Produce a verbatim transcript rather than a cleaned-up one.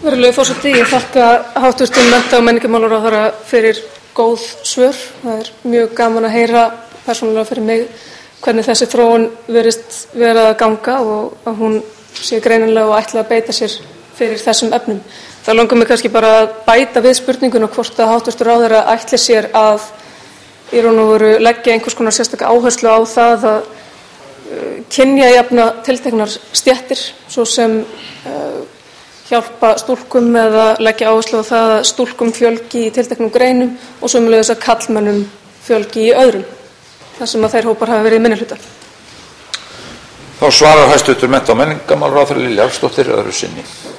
Virðulegur forseti, ég þakka háttvirtum mennta- og menningarmálaráðherra fyrir góð svör. Það er mjög gaman að heyra persónulega fyrir mig hvernig þessi þróun virðist vera að ganga og að hún sé greinilega og ætla að beita sér fyrir þessum efnum. Það langar mig kannski bara að bæta við spurninguna hvort að háttvirtur ráðherra ætli sér að í raun og veru leggja einhvers konar sérstaka áherslu á það að uh, kynjajafna tilteknar stéttir, svo sem uh, hjálpa stúlkum eða leggja áherslu á það að stúlkum fjölgi í tilteknum greinum og sömuleiðis að karlmönnum fjölgi í öðrum, þar sem að þeir hópar hafa verið í minnihluta. Þá svarar hæstvirtur mennta- og menningarmálaráðherra Lilja Alfreðsdóttir öðru sinni.